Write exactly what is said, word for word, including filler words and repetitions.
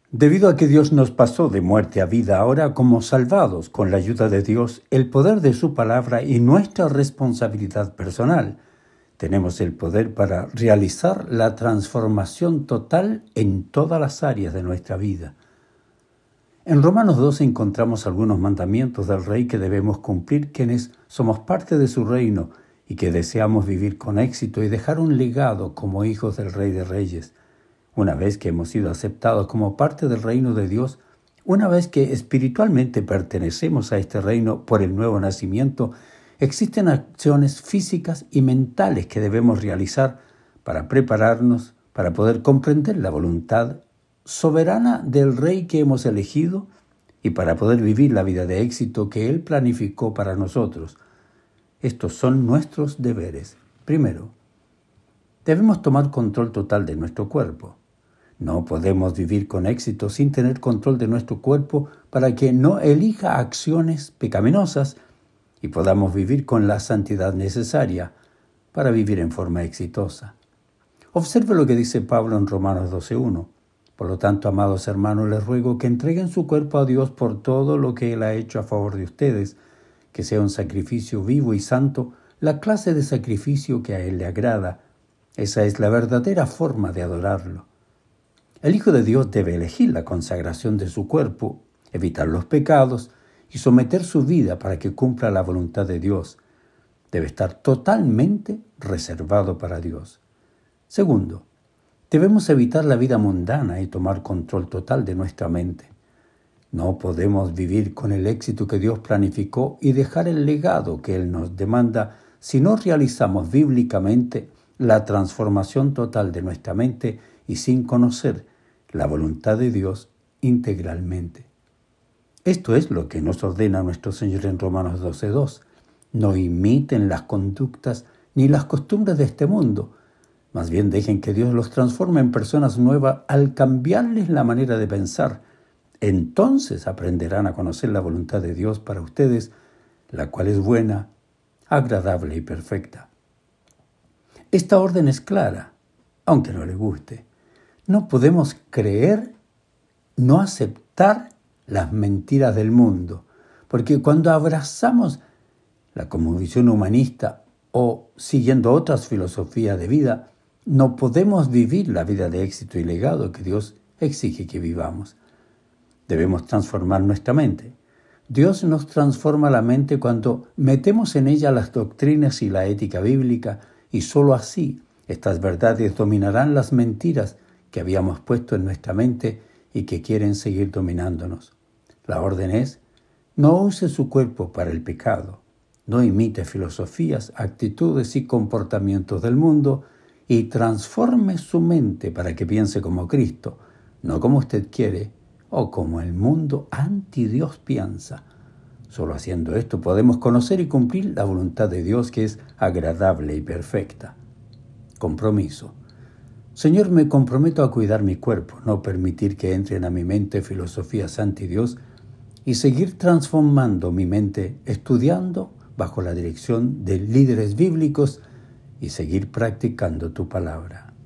Debido a que Dios nos pasó de muerte a vida, ahora como salvados con la ayuda de Dios, el poder de su palabra y nuestra responsabilidad personal, tenemos el poder para realizar la transformación total en todas las áreas de nuestra vida. En Romanos doce encontramos algunos mandamientos del Rey que debemos cumplir quienes somos parte de su reino y que deseamos vivir con éxito y dejar un legado como hijos del Rey de Reyes. Una vez que hemos sido aceptados como parte del reino de Dios, una vez que espiritualmente pertenecemos a este reino por el nuevo nacimiento, existen acciones físicas y mentales que debemos realizar para prepararnos para poder comprender la voluntad soberana del Rey que hemos elegido y para poder vivir la vida de éxito que Él planificó para nosotros. Estos son nuestros deberes. Primero, debemos tomar control total de nuestro cuerpo. No podemos vivir con éxito sin tener control de nuestro cuerpo para que no elija acciones pecaminosas y podamos vivir con la santidad necesaria para vivir en forma exitosa. Observe lo que dice Pablo en Romanos doce uno. Por lo tanto, amados hermanos, les ruego que entreguen su cuerpo a Dios por todo lo que Él ha hecho a favor de ustedes, que sea un sacrificio vivo y santo, la clase de sacrificio que a Él le agrada. Esa es la verdadera forma de adorarlo. El Hijo de Dios debe elegir la consagración de su cuerpo, evitar los pecados y someter su vida para que cumpla la voluntad de Dios. Debe estar totalmente reservado para Dios. Segundo, debemos evitar la vida mundana y tomar control total de nuestra mente. No podemos vivir con el éxito que Dios planificó y dejar el legado que Él nos demanda si no realizamos bíblicamente la transformación total de nuestra mente y sin conocer la voluntad de Dios integralmente. Esto es lo que nos ordena nuestro Señor en Romanos doce dos. No imiten las conductas ni las costumbres de este mundo. Más bien dejen que Dios los transforme en personas nuevas al cambiarles la manera de pensar. Entonces aprenderán a conocer la voluntad de Dios para ustedes, la cual es buena, agradable y perfecta. Esta orden es clara, aunque no le guste. No podemos creer, no aceptar las mentiras del mundo, porque cuando abrazamos la cosmovisión humanista o siguiendo otras filosofías de vida, no podemos vivir la vida de éxito y legado que Dios exige que vivamos. Debemos transformar nuestra mente. Dios nos transforma la mente cuando metemos en ella las doctrinas y la ética bíblica, y sólo así estas verdades dominarán las mentiras que habíamos puesto en nuestra mente y que quieren seguir dominándonos. La orden es: no use su cuerpo para el pecado, no imite filosofías, actitudes y comportamientos del mundo y transforme su mente para que piense como Cristo, no como usted quiere o como el mundo anti-Dios piensa. Solo haciendo esto podemos conocer y cumplir la voluntad de Dios, que es agradable y perfecta. Compromiso. Señor, me comprometo a cuidar mi cuerpo, no permitir que entren a mi mente filosofías anti-Dios y seguir transformando mi mente estudiando bajo la dirección de líderes bíblicos y seguir practicando tu palabra.